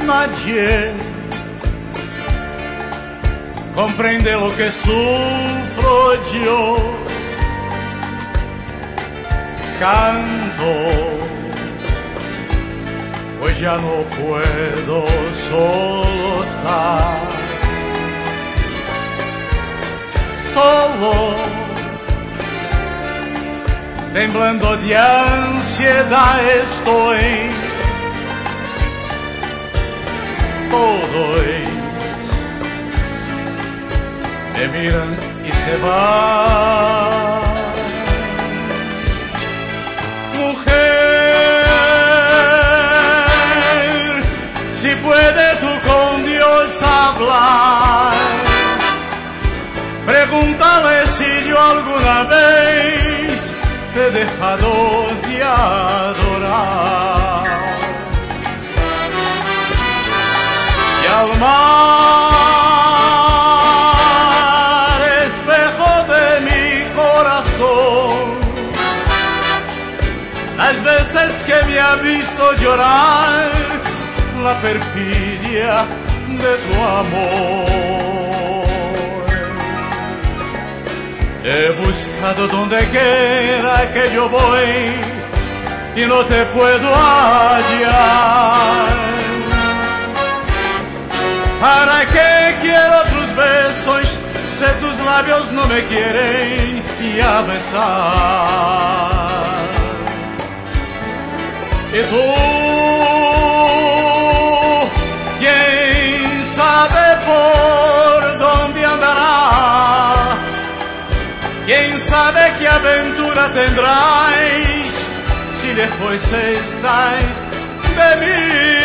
Nadie comprende lo que sufro yo. Canto, pues ya no puedo solozar. Solo, temblando de ansiedad estoy. Todos me miran y se van. Mujer, si puedes tú con Dios hablar, pregúntale si yo alguna vez te he dejado de adorar. Y al mar, espejo de mi corazón, las veces que me ha visto llorar la perfidia de tu amor. He buscado donde quiera que yo voy y no te puedo hallar. ¿Para qué quiero tus besos si tus labios no me quieren ya besar? Y tú, ¿quién sabe por dónde andará? ¿Quién sabe qué aventura tendráis si lejos estáis de mí?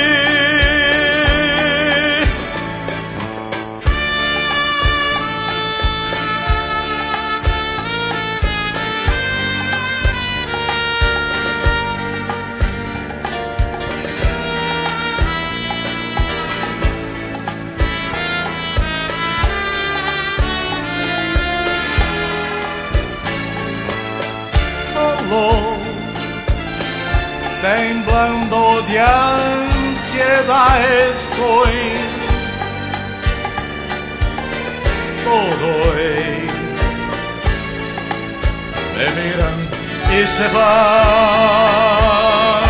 Temblando de ansiedad estoy. Todos me miran y se van.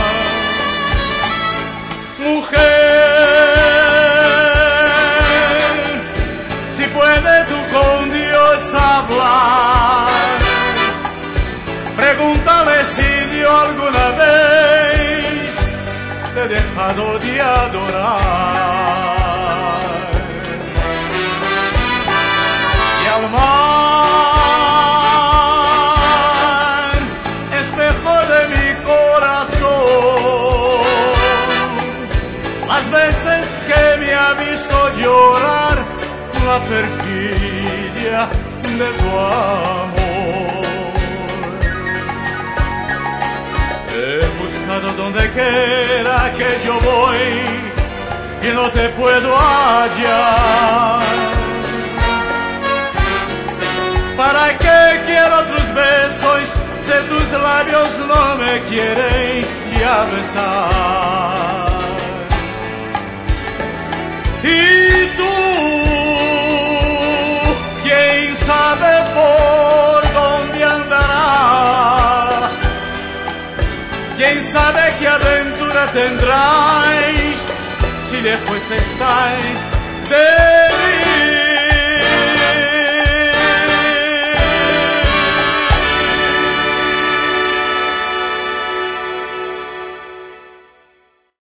Mujer, si puedes tú con Dios hablar, pregúntale si yo alguna vez te he dejado de adorar. Y al mar, espejo de mi corazón, las veces que me ha visto llorar la perfidia de tu amor. He buscado donde quiera que yo voy y no te puedo hallar. ¿Para qué quiero tus besos si tus labios no me quieren ya besar? Y tú, ¿quién sabe por dónde andará? ¿Quién sabe qué aventura tendráis si lejos estáis de mí?